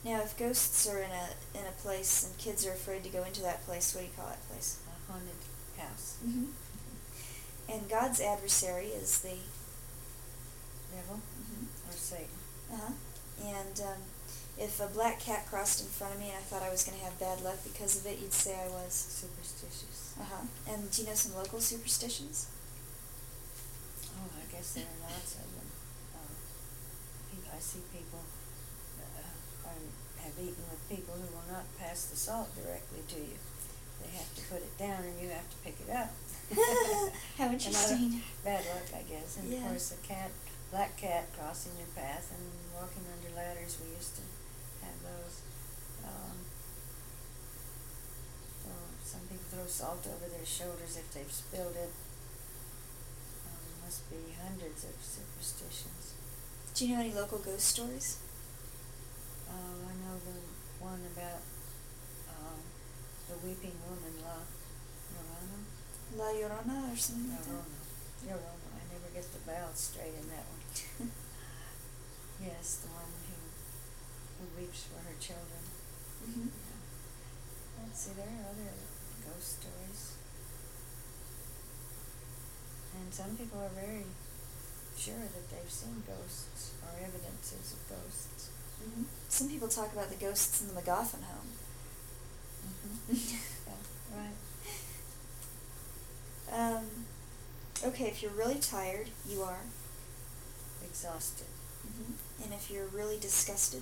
Now, if ghosts are in a place and kids are afraid to go into that place, what do you call that place? A haunted house. Mm-hmm. And God's adversary is the devil or Satan. Uh-huh. And if a black cat crossed in front of me and I thought I was going to have bad luck because of it, you'd say I was superstitious. Uh-huh. And do you know some local superstitions? Oh, I guess there are lots of them. I see people have eaten with people who will not pass the salt directly to you. They have to put it down and you have to pick it up. How interesting. Bad luck, I guess. And yeah. Of course, black cat crossing your path and walking under ladders. We used to have those. Some people throw salt over their shoulders if they've spilled it. Must be hundreds of superstitions. Do you know any local ghost stories? I know the one about the weeping woman, La Llorona. La Llorona or something like that? Llorona. I never get the vowels straight in that one. Yes, the one who weeps for her children. Mm-hmm. Yeah. Let's see, there are other ghost stories. And some people are very sure that they've seen ghosts or evidences of ghosts. Mm-hmm. Some people talk about the ghosts in the McGoffin home. Mm-hmm. Yeah, right. Okay, if you're really tired, you are exhausted. Mm-hmm. And if you're really disgusted?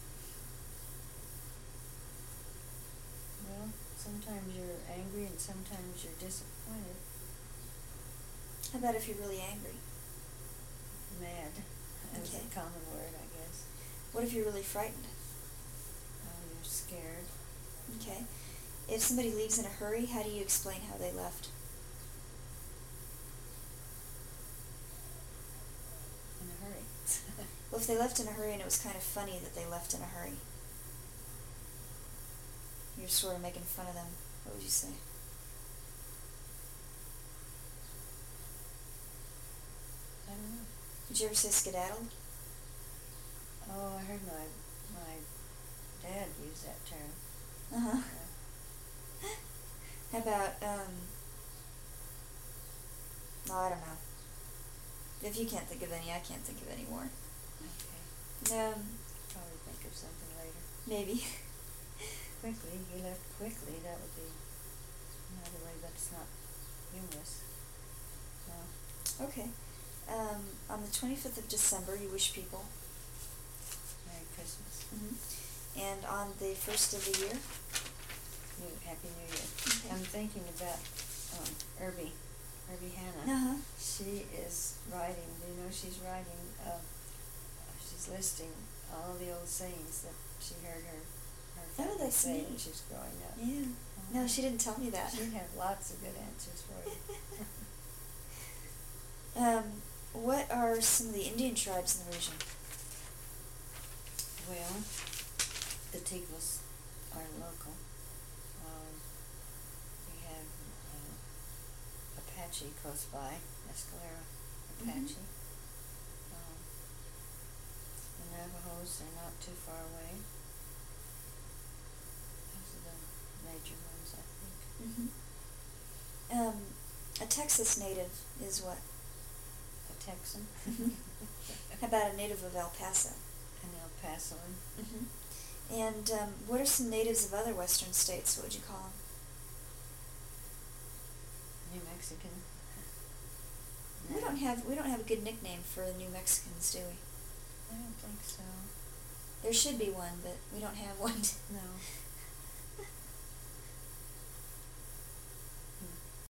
Well, sometimes you're angry and sometimes you're disappointed. How about if you're really angry? Mad. That's okay. a common word, I guess. What if you're really frightened? Oh, you're scared. Okay. If somebody leaves in a hurry, how do you explain how they left? In a hurry. Well, if they left in a hurry and it was kind of funny that they left in a hurry, you're sort of making fun of them, what would you say? I don't know. Did you ever say skedaddle? Oh, I heard my dad use that term. Uh-huh. How about, no, I don't know. If you can't think of any, I can't think of any more. Okay. Probably think of something later. Maybe. Quickly, he left quickly, that would be another way, but it's not humorous. No. Okay. On the 25th of December, you wish people Merry Christmas. Mm-hmm. And on the 1st of the year? Happy New Year. Okay. I'm thinking about Herbie Hanna. Uh-huh. She is writing, she's writing, she's listing all the old sayings that she heard her family say when she was growing up. Yeah. No, she didn't tell me that. She'd have lots of good answers for you. What are some of the Indian tribes in the region? Well, the Tiglas are local. We have Apache close by, Mescalero Apache. Mm-hmm. The Navajos are not too far away. Those are the major ones, I think. Mm-hmm. A Texas native is what? A Texan. How about a native of El Paso? An El Pasoan. Mm-hmm. And what are some natives of other western states? What would you call them? New Mexican. No. We don't have a good nickname for the New Mexicans, do we? I don't think so. There should be one, but we don't have one. No.